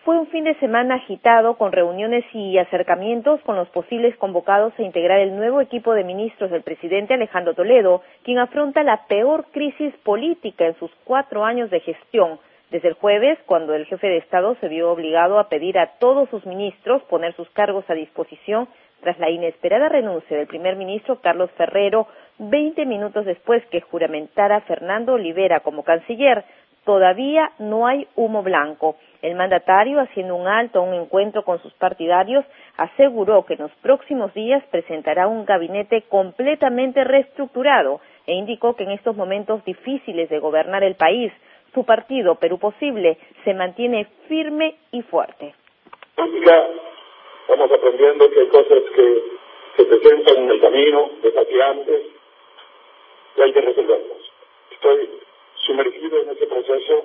fue un fin de semana agitado con reuniones y acercamientos con los posibles convocados a integrar el nuevo equipo de ministros del presidente Alejandro Toledo, quien afronta la peor crisis política en sus 4 años de gestión, desde el jueves, cuando el jefe de Estado se vio obligado a pedir a todos sus ministros poner sus cargos a disposición tras la inesperada renuncia del primer ministro Carlos Ferrero, 20 minutos después que juramentara Fernando Olivera como canciller. Todavía no hay humo blanco. El mandatario, haciendo un alto a un encuentro con sus partidarios, aseguró que en los próximos días presentará un gabinete completamente reestructurado e indicó que en estos momentos difíciles de gobernar el país, su partido Perú Posible se mantiene firme y fuerte. Vamos aprendiendo que hay cosas que se presentan en el camino, desafiantes, y hay que resolverlas. Estoy sumergido en ese proceso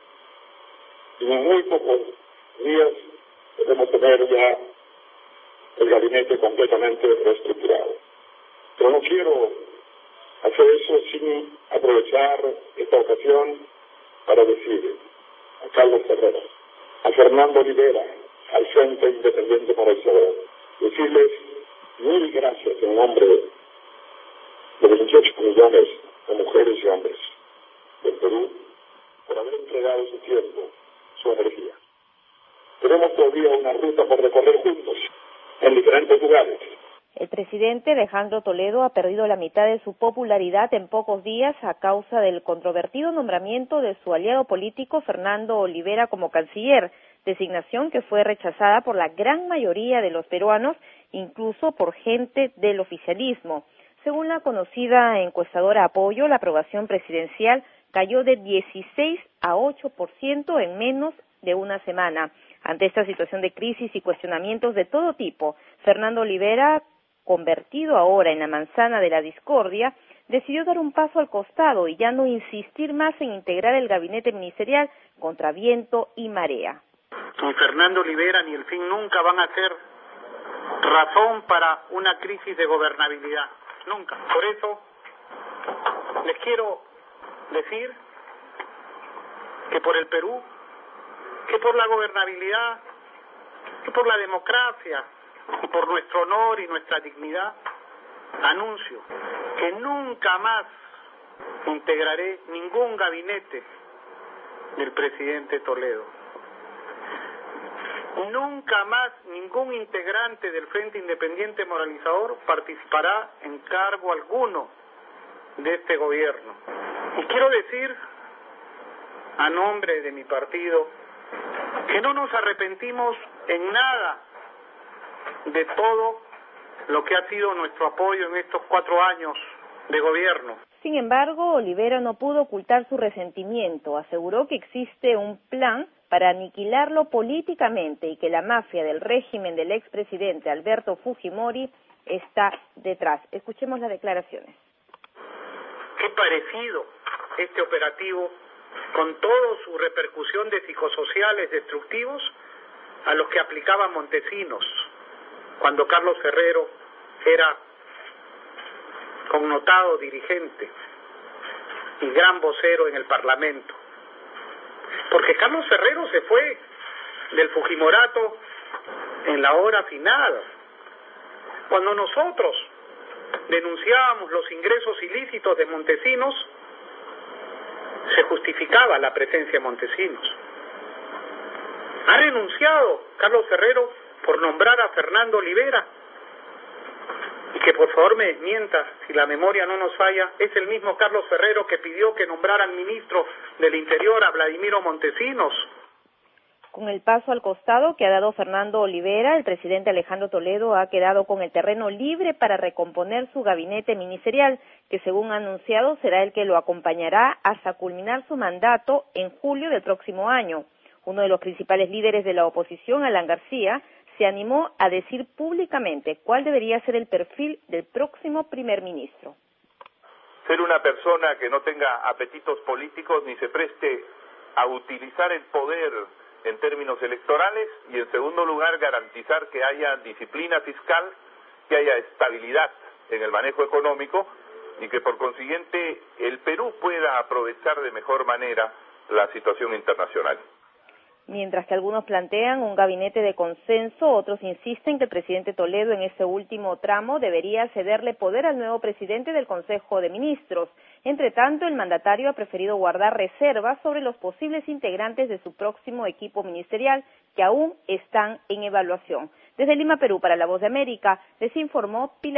y en muy pocos días debemos tener ya el gabinete completamente reestructurado. Pero no quiero hacer eso sin aprovechar esta ocasión para decir a Carlos Ferrero, a Fernando Olivera, al Frente Independiente por el Salvador, decirles mil gracias en nombre de 28 millones de mujeres y hombres del Perú por haber entregado su tiempo, su energía. Tenemos todavía una ruta por recorrer juntos en diferentes lugares. El presidente Alejandro Toledo ha perdido la mitad de su popularidad en pocos días a causa del controvertido nombramiento de su aliado político Fernando Olivera como canciller, designación que fue rechazada por la gran mayoría de los peruanos, incluso por gente del oficialismo. Según la conocida encuestadora Apoyo, la aprobación presidencial cayó de 16 a 8% en menos de una semana. Ante esta situación de crisis y cuestionamientos de todo tipo, Fernando Olivera, convertido ahora en la manzana de la discordia, decidió dar un paso al costado y ya no insistir más en integrar el gabinete ministerial contra viento y marea. Ni Fernando Olivera ni el FIN nunca van a ser razón para una crisis de gobernabilidad, nunca. Por eso les quiero decir que por el Perú, que por la gobernabilidad, que por la democracia y por nuestro honor y nuestra dignidad, anuncio que nunca más integraré ningún gabinete del presidente Toledo. Nunca más ningún integrante del Frente Independiente Moralizador participará en cargo alguno de este gobierno. Y quiero decir, a nombre de mi partido, que no nos arrepentimos en nada de todo lo que ha sido nuestro apoyo en estos 4 años de gobierno. Sin embargo, Olivera no pudo ocultar su resentimiento. Aseguró que existe un plan para aniquilarlo políticamente y que la mafia del régimen del expresidente Alberto Fujimori está detrás. Escuchemos las declaraciones. Qué parecido este operativo, con toda su repercusión de psicosociales destructivos, a los que aplicaba Montesinos cuando Carlos Ferrero era connotado dirigente y gran vocero en el Parlamento. Porque Carlos Ferrero se fue del Fujimorato en la hora final. Cuando nosotros denunciábamos los ingresos ilícitos de Montesinos, se justificaba la presencia de Montesinos. Ha renunciado Carlos Ferrero por nombrar a Fernando Olivera, y que por favor me desmienta si la memoria no nos falla, es el mismo Carlos Ferrero que pidió que nombraran ministro del Interior a Vladimiro Montesinos. Con el paso al costado que ha dado Fernando Olivera, el presidente Alejandro Toledo ha quedado con el terreno libre para recomponer su gabinete ministerial, que según ha anunciado será el que lo acompañará hasta culminar su mandato en julio del próximo año. Uno de los principales líderes de la oposición, Alan García, se animó a decir públicamente cuál debería ser el perfil del próximo primer ministro. Ser una persona que no tenga apetitos políticos ni se preste a utilizar el poder en términos electorales, y en segundo lugar garantizar que haya disciplina fiscal, que haya estabilidad en el manejo económico y que por consiguiente el Perú pueda aprovechar de mejor manera la situación internacional. Mientras que algunos plantean un gabinete de consenso, otros insisten que el presidente Toledo en este último tramo debería cederle poder al nuevo presidente del Consejo de Ministros. Entre tanto, el mandatario ha preferido guardar reservas sobre los posibles integrantes de su próximo equipo ministerial, que aún están en evaluación. Desde Lima, Perú, para La Voz de América, les informó Pilar.